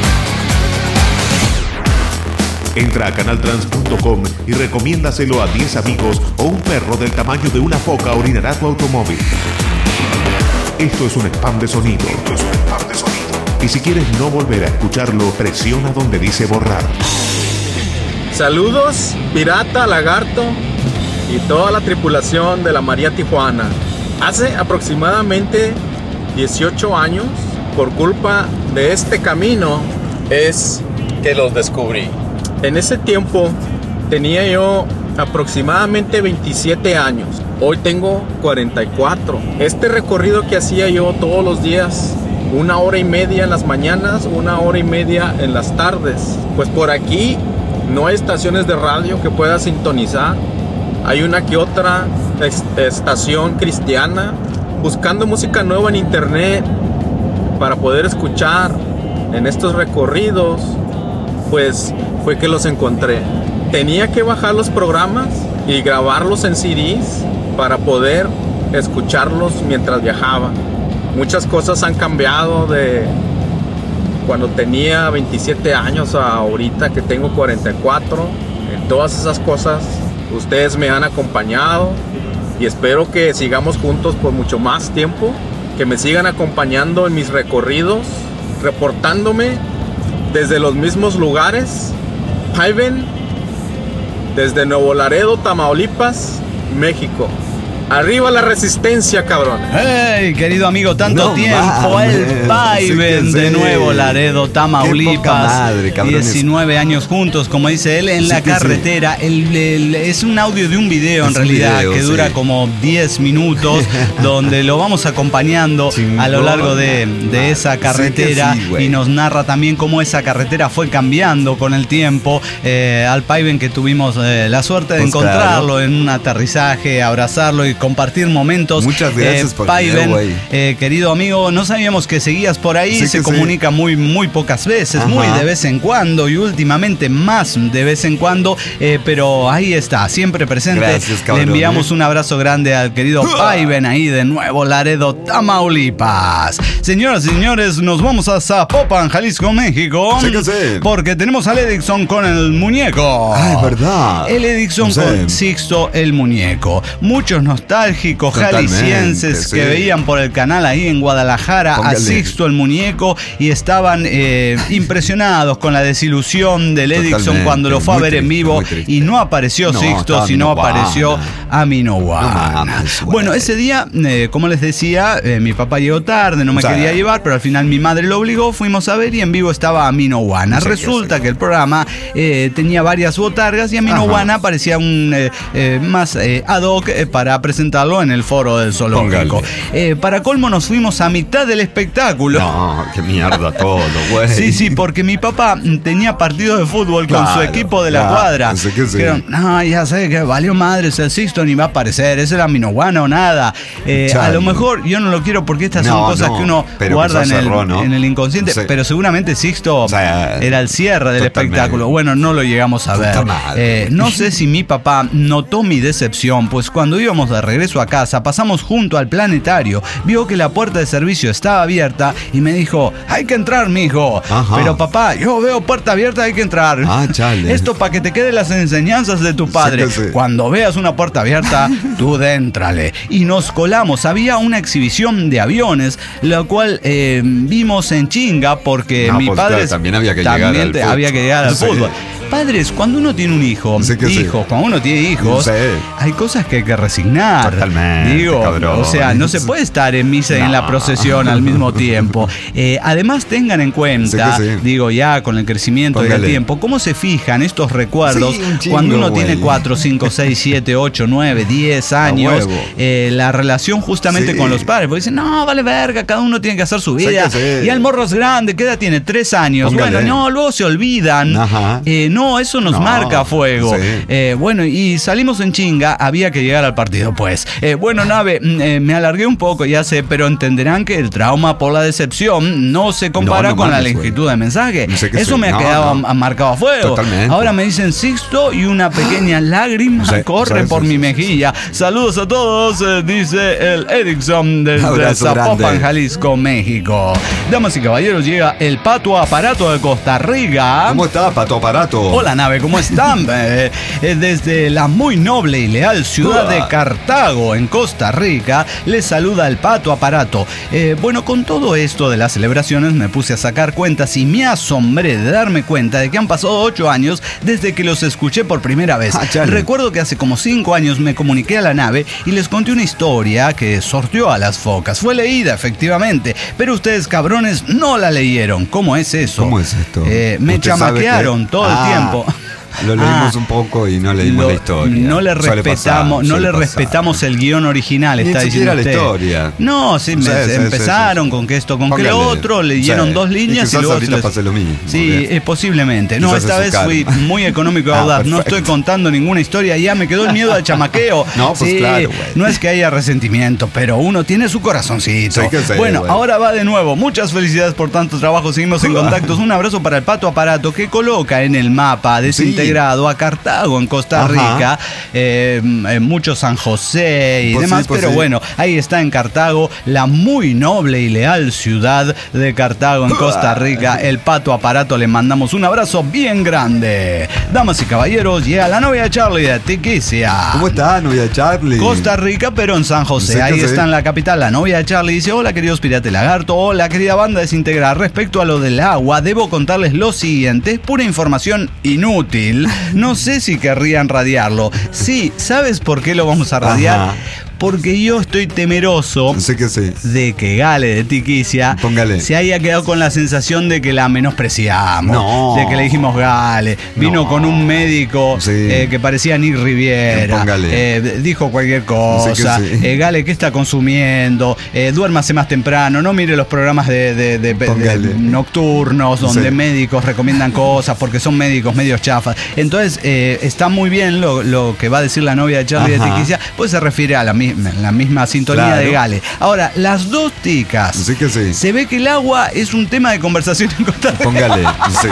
Entra a canaltrans punto com y recomiéndaselo a diez amigos o un perro del tamaño de una foca orinará tu automóvil. Esto es un spam de sonido. Esto es un spam de sonido. Y si quieres no volver a escucharlo, presiona donde dice borrar. Saludos, Pirata, Lagarto y toda la tripulación de la María Tijuana. Hace aproximadamente dieciocho años, por culpa de este camino, es que los descubrí. En ese tiempo tenía yo aproximadamente veintisiete años. Hoy tengo cuarenta y cuatro. Este recorrido que hacía yo todos los días, una hora y media en las mañanas, una hora y media en las tardes. Pues por aquí no hay estaciones de radio que pueda sintonizar. Hay una que otra es- estación cristiana. Buscando música nueva en internet para poder escuchar en estos recorridos, pues fue que los encontré. Tenía que bajar los programas y grabarlos en C Ds para poder escucharlos mientras viajaba. Muchas cosas han cambiado de cuando tenía veintisiete años a ahorita que tengo cuarenta y cuatro. En todas esas cosas ustedes me han acompañado y espero que sigamos juntos por mucho más tiempo, que me sigan acompañando en mis recorridos, reportándome desde los mismos lugares. Paiven, desde Nuevo Laredo, Tamaulipas, México. Arriba la resistencia, cabrón. Hey, querido amigo, tanto No tiempo. mames, El Paiven sí que de sí. Nuevo Laredo, Tamaulipas. Qué poca madre, cabrones. diecinueve años juntos, como dice él, en Sí la que carretera. El, el- es un audio de un video, en Es un realidad, video, que dura sí. como diez minutos, donde lo vamos acompañando Chingón. a lo largo de, de esa Sí que carretera. sí, güey. Y nos narra también cómo esa carretera fue cambiando con el tiempo. Eh, al Paiven, que tuvimos eh, la suerte de Pues encontrarlo en un aterrizaje, abrazarlo y compartir momentos. Muchas gracias por el Paiven, video, güey. eh, querido amigo, no sabíamos que seguías por ahí. Sí se que comunica muy, muy pocas veces, Ajá. muy de vez en cuando y últimamente más de vez en cuando. eh, pero ahí está, siempre presente. Gracias, Le cabrón, enviamos eh. un abrazo grande al querido Paiven ahí de Nuevo Laredo, Tamaulipas. Señoras y señores, nos vamos a Zapopan, Jalisco, México. Sí que sí. Porque tenemos al Edixon con el muñeco. Ah, es verdad. El Edixon No sé. con Sixto el muñeco. Muchos nostálgicos Totalmente, jaliscienses sí. que veían por el canal ahí en Guadalajara Póngale. a Sixto el muñeco y estaban eh, impresionados con la desilusión del Edixon Totalmente, cuando lo fue a muy ver en triste, vivo muy triste. y no apareció No, Sixto, estaba sino Minowana. apareció Aminowana. No mames, güey. Bueno, ese día, eh, como les decía, eh, mi papá llegó tarde, no me O sea, quería llevar, pero al final mi madre lo obligó, fuimos a ver y en vivo estaba Aminowana. Sí, Resulta sí. que el programa eh, tenía varias botargas y Aminowana parecía un eh, eh, más eh, ad hoc eh, para presentarlo en el foro del zoológico. Póngale. Eh, para colmo nos fuimos a mitad del espectáculo. No, qué mierda todo, güey. Sí, sí, porque mi papá mm, tenía partidos de fútbol con Claro, su equipo de la claro, cuadra. sé que sí. Dijeron, no, ya sé que valió madre, es el Sixto, ni va a aparecer, es el Aminowana o nada. Eh, a Chale. lo mejor yo no lo quiero porque estas son No, cosas no, que uno pero guarda en quizás el, cerró, ¿no? en el inconsciente, Sí. pero seguramente Sixto O sea, era el cierre del totalmente. espectáculo. Bueno, no lo llegamos a ver. Puta madre. Eh, no sé si mi papá notó mi decepción, pues cuando íbamos de regreso a casa, pasamos junto al planetario, vio que la puerta de servicio estaba abierta y me dijo, hay que entrar, mijo. Ajá. Pero papá, yo veo puerta abierta, hay que entrar. Ah, chale. Esto para que te queden las enseñanzas de tu padre. Sí que sí. Cuando veas una puerta abierta, tú déntrale. Y nos colamos. Había una exhibición de aviones, la cual eh, vimos en chinga porque No, mi pues, padre claro, también había que llegar también al te- fútbol. había que llegar al Sí. fútbol. Padres, cuando uno tiene un hijo, Sí que sí. hijos, cuando uno tiene hijos, Sí. hay cosas que hay que resignar. Totalmente, Digo, cabrón. o sea, no se puede estar en misa y en la No. procesión al mismo tiempo. Eh, además, tengan en cuenta, Sí que sí. digo, ya con el crecimiento del Póngale. tiempo, cómo se fijan estos recuerdos Sí, un chingo, cuando uno güey. tiene cuatro, cinco, seis, siete, ocho, nueve, diez años. huevo. eh, la relación justamente Sí. con los padres. Porque dicen, no, vale verga, cada uno tiene que hacer su Sí vida. que sí. Y el morro es grande, ¿qué edad tiene? Tres años. Póngale. Bueno, no, luego se olvidan. Ajá. Eh, no, eso nos No, marca a fuego. sí. Eh, bueno, y salimos en chinga, había que llegar al partido, pues. Eh, bueno, Nave, mm, eh, me alargué un poco, ya sé, pero entenderán que el trauma por la decepción no se compara No, no con la mames, longitud de mensaje. No sé qué Eso sí. me ha No, quedado no. a- marcado a fuego. Totalmente. Ahora me dicen Sixto y una pequeña lágrima Sí, corre sí, por sí, mi sí. mejilla. Saludos a todos, eh, dice el Edixon desde Abrazo Zapopan, grande. Jalisco, México. Damas y caballeros, llega el Pato Aparato de Costa Rica. ¿Cómo está, Pato Aparato? Hola, Nave, ¿cómo están? Eh, eh, desde la muy noble y leal ciudad de Cartago, en Costa Rica, les saluda el Pato Aparato. Eh, bueno, con todo esto de las celebraciones me puse a sacar cuentas y me asombré de darme cuenta de que han pasado ocho años desde que los escuché por primera vez. Ah, chale. Recuerdo que hace como cinco años me comuniqué a la nave y les conté una historia que sorteó a las focas. Fue leída, efectivamente, pero ustedes, cabrones, no la leyeron. ¿Cómo es eso? ¿Cómo es esto? Eh, me ¿Usted sabe chamaquearon qué? todo Ah. el tiempo. lo leímos Ah, un poco y no leímos lo- la historia. No le Suele respetamos, pasar, no suele le pasar. respetamos el guión original, Ni está siquiera diciendo la usted. historia. No, sí, Sí, me- sí, sí, empezaron sí, sí. con que esto, con Póngale. que lo otro, leyeron Sí. dos Y líneas y, quizás luego se ahorita les- pase lo mismo, Sí, porque eh, posiblemente. No, quizás esta es vez su fui karma. muy económico y Ah, audaz. No perfecto. estoy contando ninguna historia, ya me quedó el miedo al chamaqueo. No, pues Sí, claro, güey. no es que haya resentimiento, pero uno tiene su corazoncito. Sí que sí, bueno, güey. ahora va de nuevo. Muchas felicidades por tanto trabajo. Seguimos en contactos. Un abrazo para el Pato Aparato que coloca en el mapa desintegrado a Cartago en Costa Ajá. Rica, eh, eh, mucho San José y Pues sí, demás, pues pero sí. bueno, ahí está en Cartago, la muy noble y leal ciudad de Cartago en Costa Rica. El Pato Aparato, le mandamos un abrazo bien grande. Damas y caballeros, llega la novia de Charlie de Tiquicia. ¿Cómo está, novia Charlie? Costa Rica, pero en San José. Sí que Ahí sí. está en la capital la novia de Charlie. Dice: hola queridos Pirate Lagarto, hola querida banda desintegrada. Respecto a lo del agua, debo contarles lo siguiente. Es pura información inútil. No sé si querrían radiarlo. Sí, ¿sabes por qué lo vamos a radiar? Ajá. Porque yo estoy temeroso Sí que sí. de que Gale de Tiquicia Póngale. se haya quedado con la sensación de que la menospreciamos, No. de que le dijimos Gale, vino No. con un médico Sí. eh, que parecía Nick Riviera, Póngale. eh, dijo cualquier cosa, Sí que sí. eh, Gale, ¿qué está consumiendo? Eh, duérmase más temprano, no mire los programas de, de- de- de- Póngale. nocturnos donde Sí. médicos recomiendan cosas porque son médicos medio chafas. Entonces, eh, está muy bien lo, lo que va a decir la novia de Charlie Ajá. de Tiquicia, pues se refiere a la misma, la misma sintonía Claro. de Gale. Ahora, las dos ticas. Sí que sí. Se ve que el agua es un tema de conversación en Costa Rica. Póngale. Sí.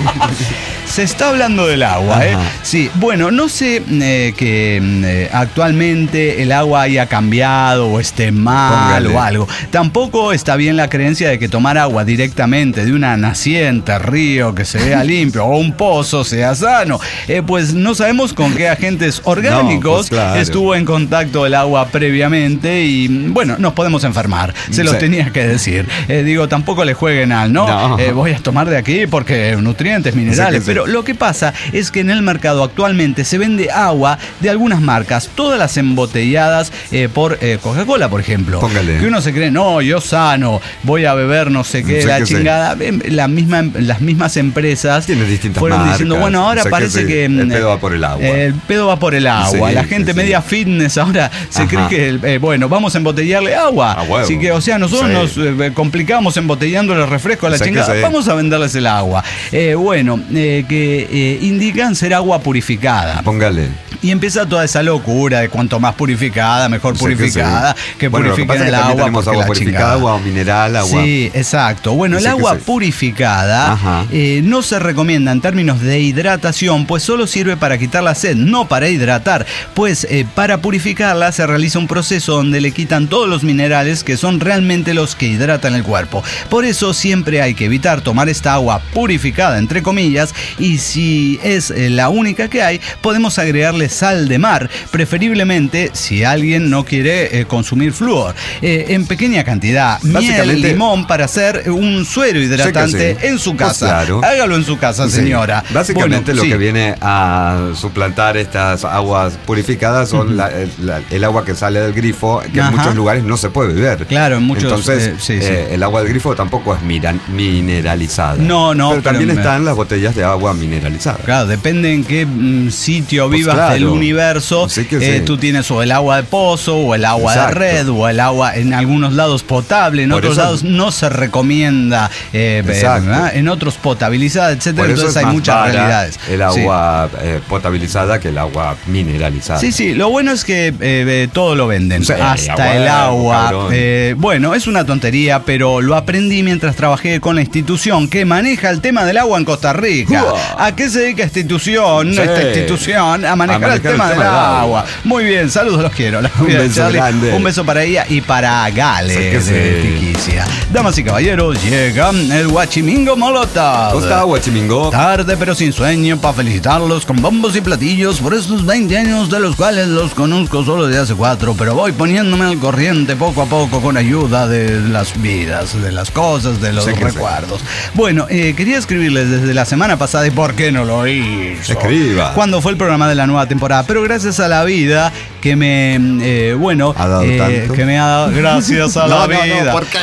Se está hablando del agua, ¿eh? Ajá. Sí, bueno, no sé eh, que eh, actualmente el agua haya cambiado o esté mal Póngale. o algo. Tampoco está bien la creencia de que tomar agua directamente de una naciente, río que se vea limpio o un pozo sea sano. Eh, pues no sabemos con qué agentes orgánicos No, pues claro. estuvo en contacto el agua previamente y bueno, nos podemos enfermar. Se lo Sí. tenía que decir. Eh, digo, tampoco le jueguen al, ¿no? No. Eh, voy a tomar de aquí porque nutrientes, minerales. Sí que sí. Pero lo que pasa es que en el mercado actualmente se vende agua de algunas marcas, todas las embotelladas eh, por eh, Coca-Cola, por ejemplo. Póngale. Que uno se cree, no, yo sano, voy a beber no sé qué, Sí la que sí. chingada. Em, La misma, las mismas empresas Tiene distintas fueron marcas. diciendo, bueno, ahora Sé que parece sí. que... El mm, pedo va por el agua. El pedo va por el agua. Sí, la gente sí, media sí. fitness ahora se Ajá. cree que, eh, bueno, vamos a embotellarle agua. A huevo. Así que, o sea, nosotros Sí. nos eh, complicamos embotellándole refresco a la Sé que chingada. sí. Vamos a venderles el agua. Eh, bueno, eh, que eh, indican ser agua purificada. Póngale. Y empieza toda esa locura de cuanto más purificada, mejor Sé que purificada, sí. que, Bueno, lo que purifiquen pasa es que el también agua. tenemos porque agua la purificada, chingada. agua mineral, agua. Sí, exacto. Bueno, el Sé que agua sí. purificada Ajá. eh, no se recomienda en términos de hidratación, pues solo sirve para quitar la sed, no para hidratar. Pues eh, para purificarla se realiza un proceso donde le quitan todos los minerales que son realmente los que hidratan el cuerpo. Por eso siempre hay que evitar tomar esta agua purificada, entre comillas, y si es eh, la única que hay, podemos agregarle sal de mar, preferiblemente si alguien no quiere eh, consumir flúor, eh, en pequeña cantidad, miel, Básicamente- limón para hacer un suero hidratante Sé que sí. en su Pues casa. claro. Hágalo en su casa, Sí. señora. Básicamente Bueno, lo sí. que viene a suplantar estas aguas purificadas son la- el, la- el agua que sale del grifo, que Ajá. en muchos lugares no se puede beber. Claro, en muchos, Entonces, eh, sí, sí. eh, el agua del grifo tampoco es mira- mineralizada. No, no, Pero pero también me- están las botellas de agua mineralizada. Claro, depende en qué mm, sitio Pues vivas claro. del universo. Sí que eh, sí. Tú tienes o el agua de pozo, o el agua Exacto. de red, o el agua en algunos lados potable, en Por otros eso- lados no se recomienda, eh, Exacto. ¿verdad? En otros potabilizada, etcétera. Por eso Entonces es hay más muchas vara realidades. el Sí. agua eh, potabilizada que el agua mineralizada. Sí, sí, lo bueno es que eh, eh, todo lo venden, Sí, hasta a el huevo, agua. cabrón. Eh, bueno, es una tontería, pero lo aprendí mientras trabajé con la institución que maneja el tema del agua en Costa Rica. Uah. ¿A qué se dedica esta institución? Sí. Esta institución a manejar, A manejar el tema del agua. Muy bien, saludos, los quiero. La Un vida de beso Charlie. grande. Un beso para ella y para Gale Sí que de sí. Tiquicia. Damas y caballeros, llega el Huachimingo Molotov. ¿Cómo está, Huachimingo? Tarde pero sin sueño para felicitarlos con bombos y platillos por estos veinte años de los cuales los conozco solo de hace cuatro, pero voy poniéndome al corriente poco a poco con ayuda de las vidas, de las cosas, de los Sé que recuerdos. Bueno, eh, quería escribirles desde la semana pasada y por qué no lo hizo. Escriba. Cuando fue el programa de la nueva temporada, pero gracias a la vida que me, eh, bueno, ¿Ha dado eh, tanto? que me ha dado, gracias a No, la no, no, vida. ¿por qué?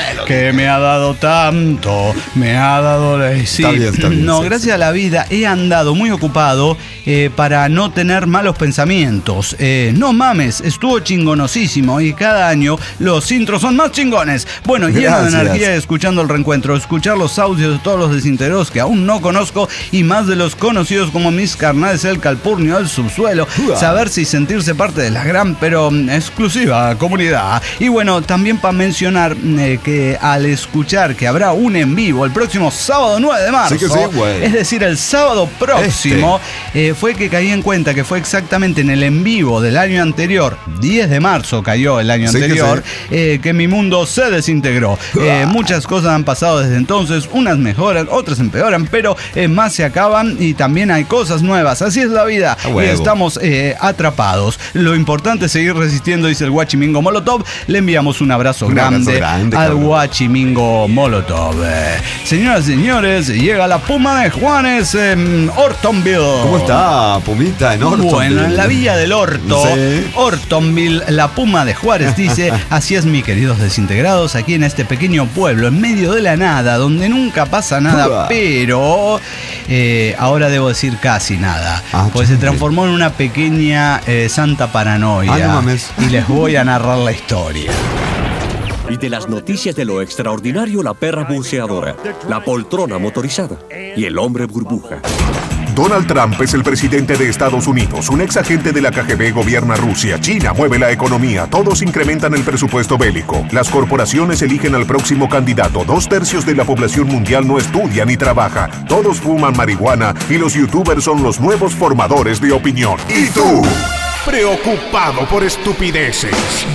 cielo. Que me ha dado tanto, me ha dado... Sí, Está bien, está bien, no, sí, gracias a la vida he andado muy ocupado eh, para no tener malos pensamientos. Eh, no mames, estuvo chingonosísimo y cada año los intros son más chingones. Bueno, lleno de Gracias. energía escuchando el reencuentro, escuchar los audios de todos los desintegrados que aún no conozco y más de los conocidos como mis carnales, el Calpurnio, el Subsuelo, Uah. saber si sentirse parte de la gran pero mm, exclusiva comunidad. Y bueno, también para mencionar eh, que al escuchar que habrá un en vivo el próximo sábado nueve de marzo, Sí que sí, güey. es decir, el sábado próximo, eh, fue que caí en cuenta que fue exactamente en el en vivo del año anterior, diez de marzo cayó el año Sí que anterior, sí. eh, que mi mundo se desintegró. Eh, muchas cosas han pasado desde entonces, unas mejoran, otras empeoran, pero eh, más se acaban y también hay cosas nuevas. Así es la vida A y huevo. estamos eh, atrapados. Lo importante es seguir resistiendo, dice el Guachimingo Molotov. Le enviamos un abrazo Un abrazo grande, grande, al cabrón. Guachimingo Molotov. Eh, señoras y señores, llega la Puma de Juanes en Ortonville. ¿Cómo está, Pumita, en Ortonville? Bueno, en la Villa del Horto, Sí. Ortonville, la Puma de Juárez dice: así es, mis queridos desintegrados, aquí en este pequeño pueblo, en medio de la nada, donde nunca pasa nada, Uah. pero eh, ahora debo decir casi nada, Ah, pues se chale. transformó en una pequeña eh, santa paranoia. Ah, no mames. Y les voy a narrar la historia. Y de las noticias de lo extraordinario, la perra buceadora, la poltrona motorizada y el hombre burbuja. Donald Trump es el presidente de Estados Unidos. Un ex agente de la K G B gobierna Rusia. China mueve la economía. Todos incrementan el presupuesto bélico. Las corporaciones eligen al próximo candidato. Dos tercios de la población mundial no estudia ni trabaja. Todos fuman marihuana y los youtubers son los nuevos formadores de opinión. ¿Y tú? Preocupado por estupideces.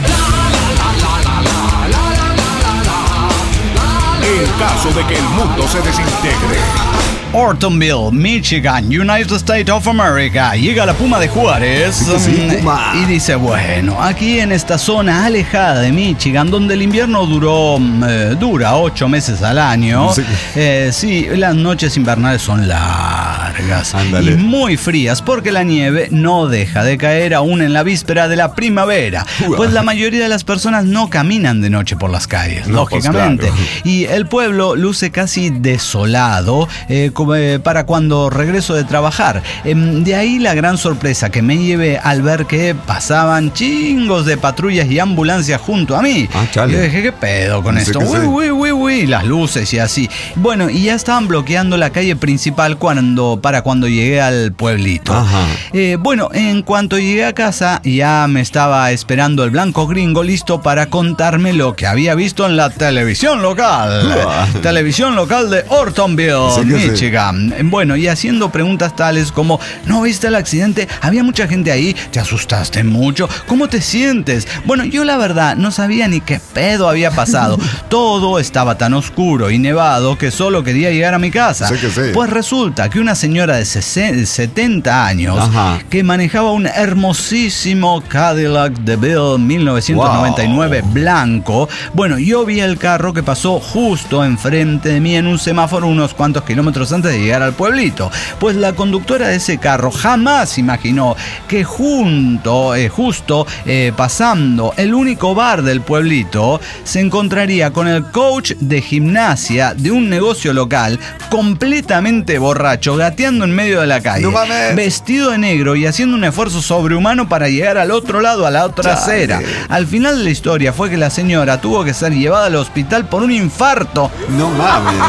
En caso de que el mundo se desintegre. Ortonville, Michigan, United States of America. Llega la Puma de Juárez. Sí que sí, mm, Puma. Y dice, bueno, aquí en esta zona alejada de Michigan, donde el invierno duró, mm, eh, dura ocho meses al año. Sí. Eh, sí, las noches invernales son largas. Ándale. Y muy frías, porque la nieve no deja de caer aún en la víspera de la primavera. Uah. Pues la mayoría de las personas no caminan de noche por las calles, No, pues, lógicamente. claro. Y el pueblo luce casi desolado eh, como, eh, para cuando regreso de trabajar. Em, de ahí la gran sorpresa que me llevé al ver que pasaban chingos de patrullas y ambulancias junto a mí. Ah, chale. Yo dije, ¿qué pedo con No sé esto? qué Uy, sé. uy, uy, uy, las luces y así. Bueno, y ya estaban bloqueando la calle principal cuando, para cuando llegué al pueblito. Ajá. Eh, bueno, en cuanto llegué a casa, ya me estaba esperando el blanco gringo listo para contarme lo que había visto en la televisión local. Uah. Televisión local de Ortonville, Sí que sí. Michigan. Bueno, y haciendo preguntas tales como, ¿no viste el accidente? ¿Había mucha gente ahí? ¿Te asustaste mucho? ¿Cómo te sientes? Bueno, yo la verdad no sabía ni qué pedo había pasado. Todo estaba tan oscuro y nevado que solo quería llegar a mi casa. Sí que sí. Pues resulta que una señora de sesenta, setenta años Ajá. que manejaba un hermosísimo Cadillac DeVille mil novecientos noventa y nueve Wow. blanco. Bueno, yo vi el carro que pasó justo enfrente de mí en un semáforo unos cuantos kilómetros antes de llegar al pueblito. Pues la conductora de ese carro jamás imaginó que junto, eh, justo eh, pasando el único bar del pueblito, se encontraría con el coach de gimnasia de un negocio local completamente borracho, gateando en medio de la calle, ¡No mames! vestido de negro y haciendo un esfuerzo sobrehumano para llegar al otro lado, a la otra Chale. acera. Al final de la historia fue que la señora tuvo que ser llevada al hospital por un infarto. No mames.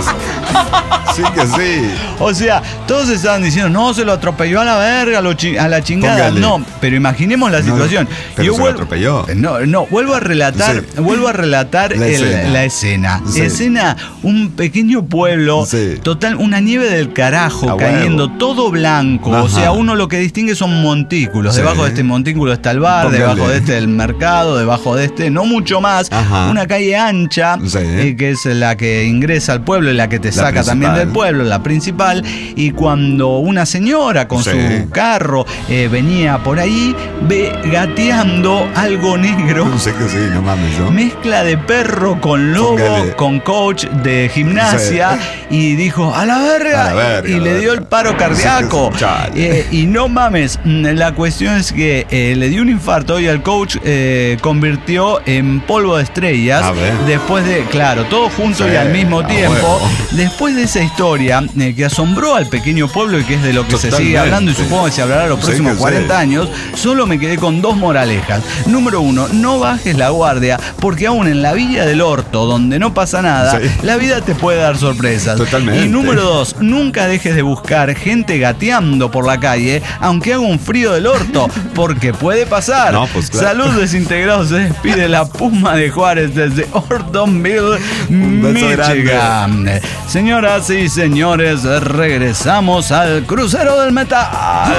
Sí que sí. O sea, todos estaban diciendo, no, se lo atropelló a la verga, lo chi- a la chingada. Póngale. No, pero imaginemos la No, situación. pero se lo vuel- atropelló. No, no, vuelvo a relatar, Sí. vuelvo a relatar La el- escena. la escena. Sí. Escena, un pequeño pueblo, Sí. total, una nieve del carajo A cayendo, huevo. todo blanco. Ajá. O sea, uno lo que distingue son montículos. Sí. Debajo de este montículo está el bar, Póngale. debajo de este el mercado, debajo de este, no mucho más. Ajá. Una calle ancha, Sí. eh, que es la que ingresa al pueblo y la que te La saca también principal. del pueblo, la principal. Y cuando una señora con Sí. su carro eh, venía por ahí, ve gateando algo negro. No sé que sí, no mames, ¿no? Mezcla de perro con lobo, Póngale. con un coach de gimnasia sí. y dijo, a la verga, a la verga y le dio el paro cardíaco. Eh, y no mames, la cuestión es que eh, le dio un infarto y el coach eh, convirtió en polvo de estrellas. Después de, claro, todo junto sí, y al mismo tiempo. Después de esa historia eh, que asombró al pequeño pueblo y que es de lo que Totalmente. se sigue hablando y supongo que se hablará los próximos sí, cuarenta sí. años, solo me quedé con dos moralejas. Número uno, no bajes la guardia porque aún en la Villa del Orto, donde no pasa nada, sí. la vida te puede dar sorpresas. Totalmente. Y número dos, nunca dejes de buscar gente gateando por la calle, aunque haga un frío del orto, porque puede pasar. No, pues claro. Salud Desintegrados, se despide la Puma de Juárez desde Ortonville, Michigan. Grande. Señoras y señores, regresamos al crucero del metal.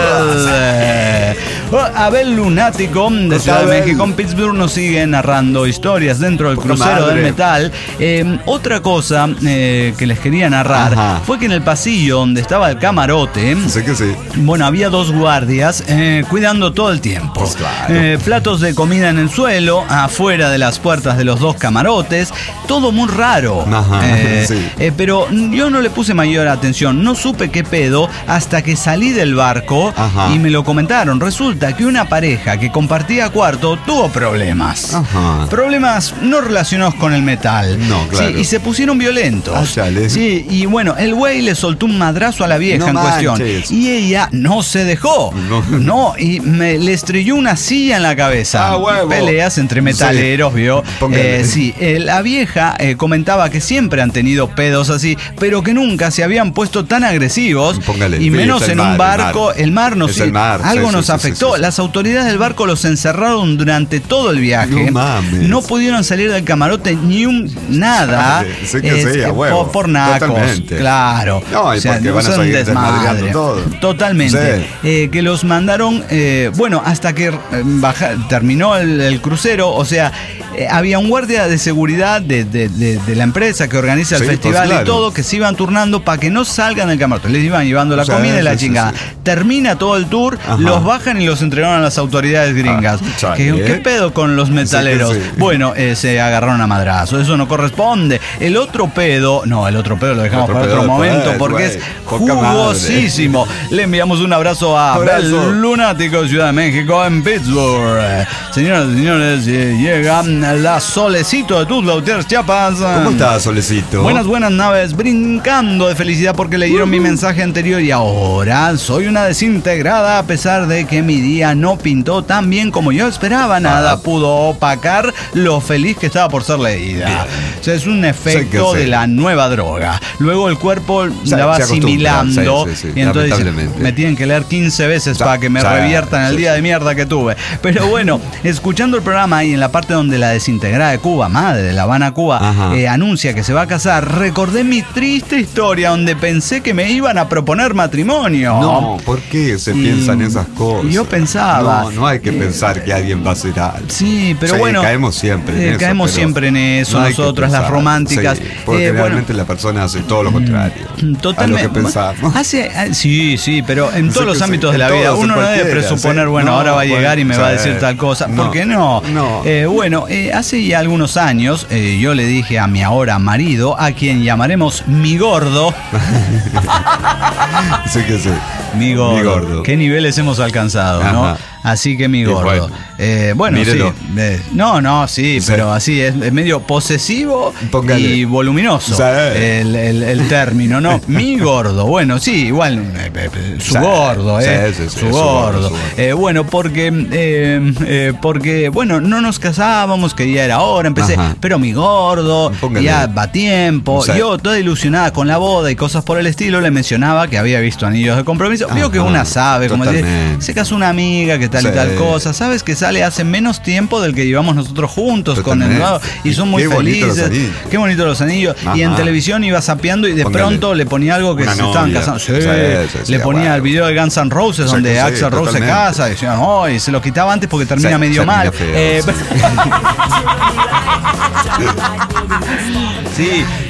Abel Lunático de Ciudad de México en Pittsburgh nos sigue narrando historias dentro del crucero madre. del metal. Eh, otra cosa eh, que les quería narrar Ajá. fue que en el pasillo donde estaba el camarote, sí que sí. bueno, había dos guardias eh, cuidando todo el tiempo. Pues claro. eh, platos de comida en el suelo, afuera de las puertas de los dos camarotes, todo muy raro. Ajá, eh, sí. eh, pero yo no le puse mayor atención, no supe qué pedo hasta que salí del barco Ajá. y me lo comentaron. Resulta que una pareja que compartía cuarto tuvo problemas. Ajá. Problemas no relacionados con el metal. No, claro. Sí, y se pusieron violentos. Ah, chale. Sí, y bueno, el güey le soltó un madrazo a la vieja no en manches. cuestión. Y ella no se dejó. No, no y me le estrelló una silla en la cabeza. Ah, huevo. Peleas entre metaleros, sí. vio. Eh, sí, eh, la vieja eh, comentaba que siempre han tenido pedos así, pero que nunca se habían puesto tan agresivos. Póngale. Y menos sí, en mar, un barco. El mar, el mar nos es el mar. Algo sí, nos sí, afectó. Sí, sí, sí. Las autoridades del barco los encerraron durante todo el viaje. No mames. No pudieron salir del camarote ni un nada. Sí que es, sí, a huevo. Por, por nacos. Totalmente. Claro. No, y o sea, porque no van a son seguir desmadre. desmadreando todo. Totalmente. Sí. Eh, que los mandaron, eh, bueno, hasta que eh, baja, terminó el, el crucero, o sea, eh, había un guardia de seguridad de, de, de, de la empresa que organiza el sí, festival pues, claro. y todo, que se iban turnando para que no salgan del camarote. Les iban llevando la o sea, comida y la sí, chingada. Sí, sí. Termina todo el tour, Ajá. los bajan y los entregaron a las autoridades gringas. Ah, ¿Qué, ¿Qué pedo con los metaleros? Sí, sí. Bueno, eh, se agarraron a madrazo. Eso no corresponde. El otro pedo, no, el otro pedo lo dejamos para otro momento poder, porque wey, es jugosísimo. Madre. Le enviamos un abrazo a Abel Lunático de Ciudad de México en Pittsburgh. Señoras y señores, llega la Solecito de Tuzla Gutiérrez, Chiapas. ¿Cómo está, Solecito? Buenas, buenas naves, brincando de felicidad porque leyeron uh-huh. mi mensaje anterior y ahora soy una desintegrada a pesar de que mi día no pintó tan bien como yo esperaba. Nada ah. pudo opacar lo feliz que estaba por ser leída. O sea, es un efecto sí de la nueva droga. Luego el cuerpo se, la va asimilando sí, sí, sí, y entonces me tienen que leer quince veces o sea, para que me o sea, reviertan el sí, día de mierda que tuve. Pero bueno, escuchando el programa y en la parte donde la desintegrada de Cuba, madre de La Habana, Cuba, eh, anuncia que se va a casar, recordé mi triste historia donde pensé que me iban a proponer matrimonio. No, ¿por qué se y, piensan esas cosas? Y yo pensaba... No, no hay que eh, pensar que alguien va a hacer algo. Sí, pero sí, bueno... caemos siempre en eh, eso. Caemos siempre en eso, no nosotros, las románticas. Sí, porque eh, realmente bueno, la persona hace todo lo contrario. Totalmente. A lo que pensamos. Hace, sí, sí, pero en todos los ámbitos de la vida uno no debe presuponer, sí. bueno, no, ahora va a llegar bueno, y me o sea, va a decir tal cosa. No, ¿por qué no? no. Eh, bueno, eh, hace ya algunos años eh, yo le dije a mi ahora marido, a quien llamaremos mi gordo. Sí que sí. Mi gordo. Mi gordo. ¿Qué niveles hemos alcanzado, Ajá. no? Así que mi gordo. Bueno, eh, bueno sí. Eh, no, no, sí, sí, pero así es, es medio posesivo Póngale. y voluminoso sí. el, el, el término, ¿no? Mi gordo. Bueno, sí, igual eh, su sí. gordo, ¿eh? Sí, sí, sí, su, gordo. Su gordo. Eh, bueno, porque, eh, eh, porque, bueno, no nos casábamos, que ya era hora, empecé, Ajá. pero mi gordo, Póngale. ya va tiempo. Sí. Yo, toda ilusionada con la boda y cosas por el estilo, le mencionaba que había visto anillos de compromiso. Veo que una sabe, como decir, se casó una amiga que tal sí. y tal cosa. Sabes que sale hace menos tiempo del que llevamos nosotros juntos Totalmente. con el nuevo y son muy Qué felices. Qué bonito los anillos. Ajá. Y en televisión iba zapeando y de Póngale. pronto le ponía algo que Una se novia. estaban casando. Sí, sí, sí, le ponía bueno. el video de Guns N' Roses o sea, donde sí, Axl Rose se casa y decían, oh, y se lo quitaba antes porque termina sí, medio mal. Feo, eh, sí. sí,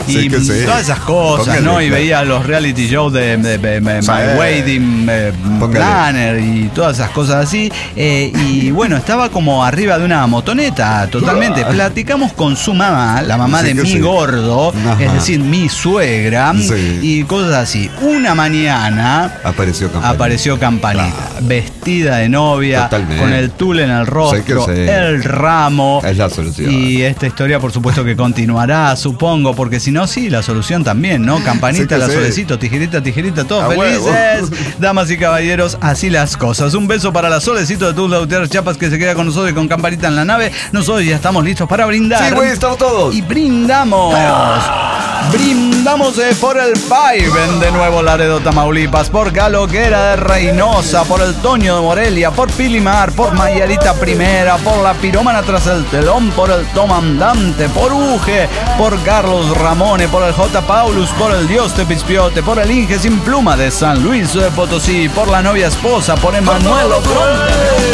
y Sí que sí. todas esas cosas, Póngale, ¿no? Y claro. veía los reality shows de, de, de- de Sí. My Wedding eh, Póngale. Planner y todas esas cosas así. eh, y bueno, estaba como arriba de una motoneta, totalmente. Platicamos con su mamá, la mamá Sí de que mi sí. gordo, Ajá. es decir, mi suegra, Sí. y cosas así. Una mañana Apareció Campanita. apareció Campanita, vestida de novia, Totalmente. con el tul en el rostro, Sí que sí. el ramo. Es la solución. Y esta historia, por supuesto, que continuará, supongo, porque si no, sí, la solución también, ¿no? Campanita, Sí que la sí. solecito, tijerita, tijerita, todos A felices. huevo. Damas y caballeros, así las cosas. Un beso para la solecito de Tula Gutiérrez Chiapas que se queda con nosotros y con Campanita en la nave. Nosotros ya estamos listos para brindar. Sí, güey, estamos todos. Y brindamos. Brindamos eh, por el Paiven de Nuevo Laredo, Tamaulipas, por Galoguera de Reynosa, por el Toño de Morelia, por Pilimar, por Mayarita Primera, por la Pirómana tras el telón, por el Tomandante, por Uge, por Carlos Ramone, por el J. Paulus, por el Dios de Pispiote, por el Inge Sin Pluma de San Luis de Potosí, por la novia esposa, por Emanuel Otronte.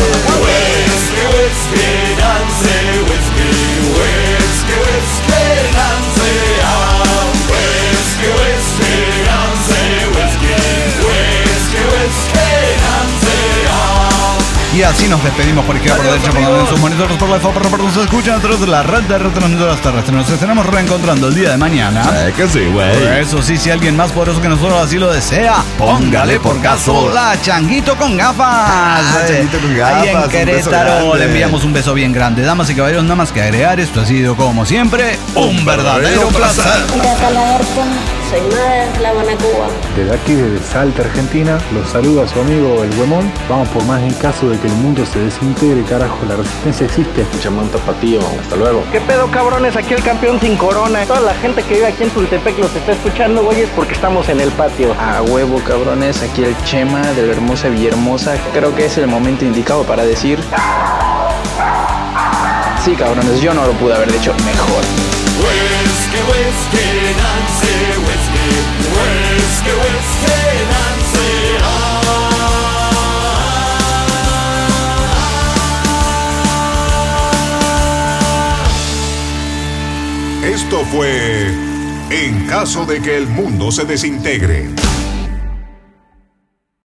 Y así nos despedimos por izquierda, por derecha, por donde en sus monitores, por la F O P, por donde se escuchan a través de la red de retransmisoras terrestres. Nos estaremos reencontrando el día de mañana. Eh, que sí, Por güey. eso sí, si alguien más poderoso que nosotros así lo desea, póngale por caso la Changuito con gafas. Ah, Changuito con gafas, Ahí en un beso Querétaro grande. le enviamos un beso bien grande. Damas y caballeros, nada más que agregar, esto ha sido como siempre un verdadero placer. Mira, Calaberto, soy Mara, La Habana, Cuba. Desde aquí, desde Salta, Argentina, los saluda su amigo El Huemón. Vamos por más en caso de que el mundo se desintegre, carajo, la resistencia existe. Chamán tapatío, hasta luego. ¿Qué pedo, cabrones? Aquí el campeón sin corona. Toda la gente que vive aquí en Tultepec los está escuchando, güeyes, porque estamos en el patio. A huevo, cabrones, aquí el Chema de la hermosa Villahermosa. Creo que es el momento indicado para decir... Sí, cabrones, yo no lo pude haber dicho mejor. Whiskey, whiskey, Nancy, whiskey, whiskey, whiskey, Nancy, Esto fue En caso de que el mundo se desintegre.